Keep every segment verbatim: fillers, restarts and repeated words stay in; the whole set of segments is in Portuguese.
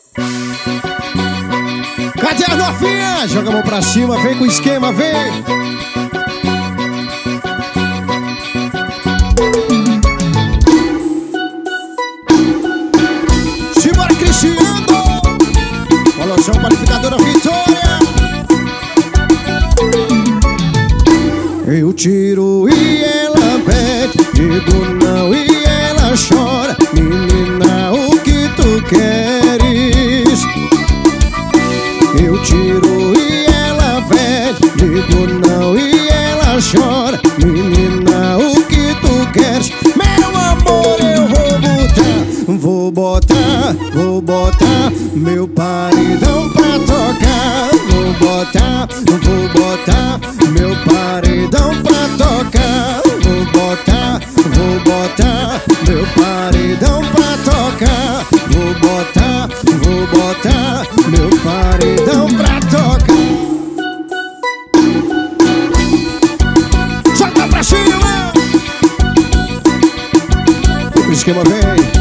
Cadê a novinha? Joga a mão pra cima, vem com o esquema, vem. Simbora, Cristiano. Coloção qualificadora Vitória. Eu tiro e ela pede, digo não e ela chora. Menina, o que tu queres? Eu tiro e ela pede, digo não e ela chora. Menina, o que tu queres? Meu amor, eu vou botar, vou botar, vou botar meu paredão pra tocar. Vou botar, vou botar meu paredão pra tocar. Vou botar, vou botar meu paredão pra tocar. Vou botar, vou botar meu paredão pra tocar. Solta pra cima. O esquema vem.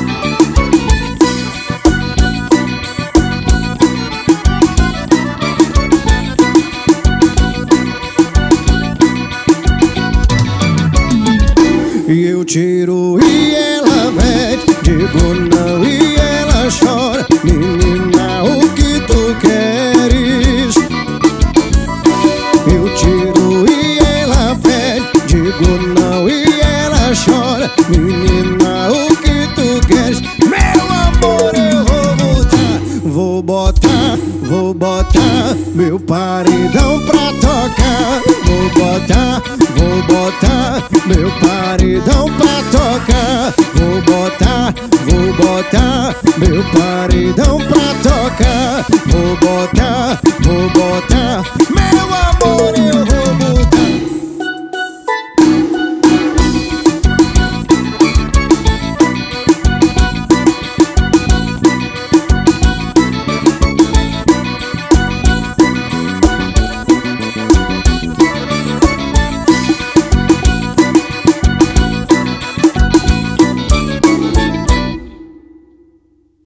E eu tiro e ela pede, digo não e ela chora. Menina, o que tu queres? Eu tiro e ela pede, digo não e ela chora. Menina, o que tu queres? Meu amor, eu vou botar, vou botar, vou botar meu paredão pra tocar. Vou botar, vou botar meu paredão pra tocar. Vou botar, vou botar meu paredão pra tocar. Vou botar